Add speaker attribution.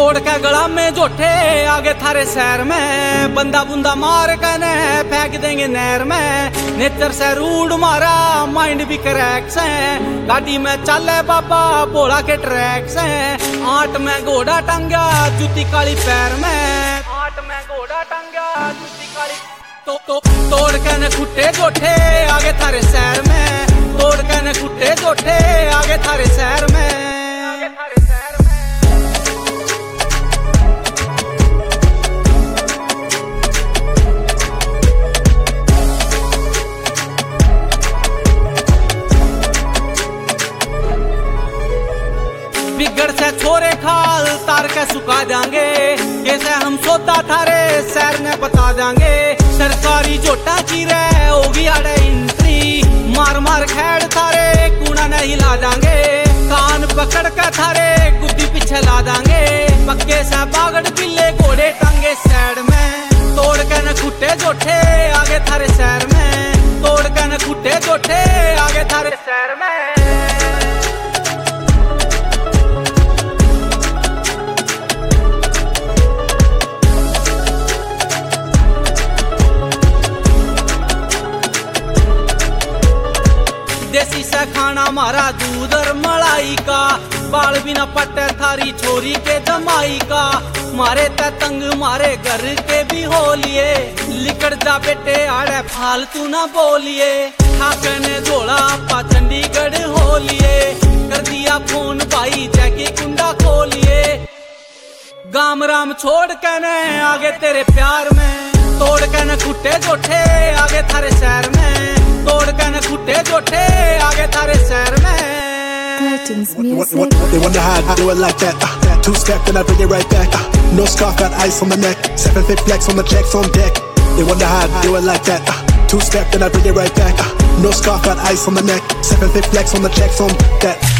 Speaker 1: तोड़ के गला में जोठे आगे थारे शहर में, बंदा बुंदा मार कने फेंक देंगे नहर में। नेत्र से रूड मारा माइंड भी क्रैक से, गाड़ी में चले बाबा बोला के ट्रैक से। 8 में घोड़ा टंगा जूती काली पैर में, 8 में घोड़ा टंगा जूती काली। तोड़ के न खुट्टे जोठे आगे थारे शहर में, तोड़ के न खुट्टे जोठे आगे थारे शहर में, आगे थारे शहर में। बिगड़ से छोरे खाल तार के सुखा जाएंगे, कैसे हम सोता थारे शहर में बता देंगे। सरकारी जोटा की रे होगी आड़े एंट्री, मार मार खेड़ थारे कूड़ा नहीं हिला देंगे। कान पकड़ के थारे गुद्दी पीछे ला देंगे, पक्के से बागड़ पिल्ले घोड़े टांगे साइड में। तोड़ के न खुट्टे जोठे आगे थारे शहर में, तोड़ के न खुट्टे जोठे आगे थारे शहर में। देसी से खाना मारा दूध और मलाई का, बाल बिना पट्टे थारी छोरी के जमाई का। मारे तंग मारे घर के भी हो लिए, लिकड़ जा बेटे आड़े फालतू ना बोलिए। ठाकने जोड़ा पा चंडीगढ़ हो लिए, कर दिया फोन भाई जैकी कुंडा खोलिए। गाम राम छोड़ के न आगे तेरे प्यार में, तोड़ के न खुट्टे जोठे आगे थारे शहर में, तोड़ के न खुट्टे जोठे आगे थारे शहर में।
Speaker 2: They wonder how I do it like that. 2-step and I bring it right back. No scarf, got ice on the neck. 7-fit flex on the checks on deck. They wonder how I do it like that. 2-step and I bring it right back. No scarf, got ice on the neck. 7-fit flex on the checks on that.